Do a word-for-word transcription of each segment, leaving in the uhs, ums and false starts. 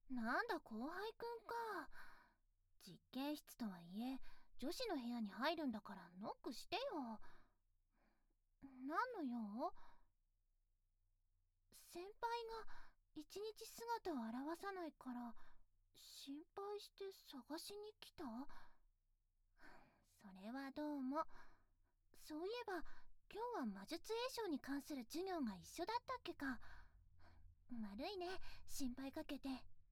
なんだ後輩くんか。実験室とはいえ女子の部屋に入るんだからノックしてよ。何の用？先輩が一日姿を現さないから心配して探しに来た？それはどうも。そういえば今日は魔術栄翔に関する授業が一緒だったっけか。悪いね、心配かけて。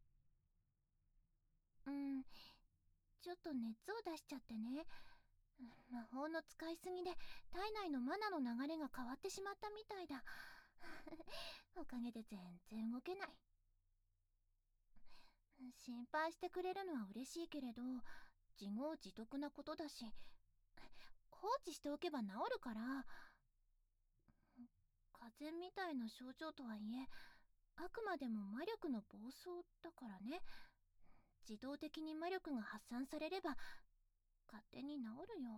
うん、ちょっと熱を出しちゃってね。魔法の使いすぎで体内のマナの流れが変わってしまったみたいだ。おかげで全然動けない。心配してくれるのは嬉しいけれど、自業自得なことだし、放置しておけば治るから。風邪みたいな症状とはいえ、あくまでも魔力の暴走だからね。自動的に魔力が発散されれば勝手に治るよ。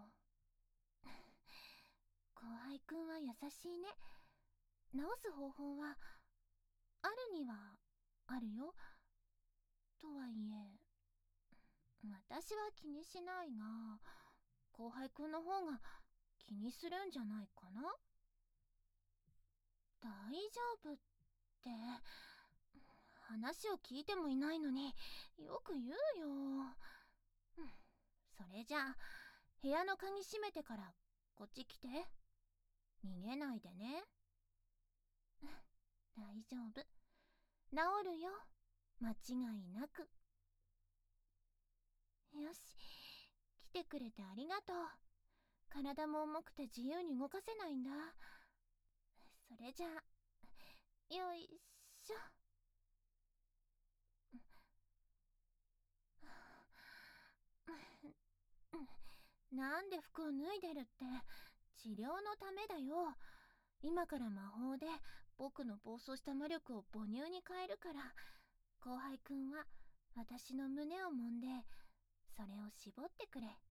後輩くんは優しいね。治す方法はあるにはあるよ。とはいえ私は気にしないが、後輩くんの方が気にするんじゃないかな。大丈夫って話を聞いてもいないのによく言うよ。それじゃあ部屋の鍵閉めてからこっち来て。逃げないでね。大丈夫、治るよ、間違いなく。よし、来てくれてありがとう。体も重くて自由に動かせないんだ。それじゃあよいしょ。なんで服を脱いでるって。治療のためだよ。今から魔法で僕の暴走した魔力を母乳に変えるから、後輩くんは私の胸を揉んでそれを絞ってくれ。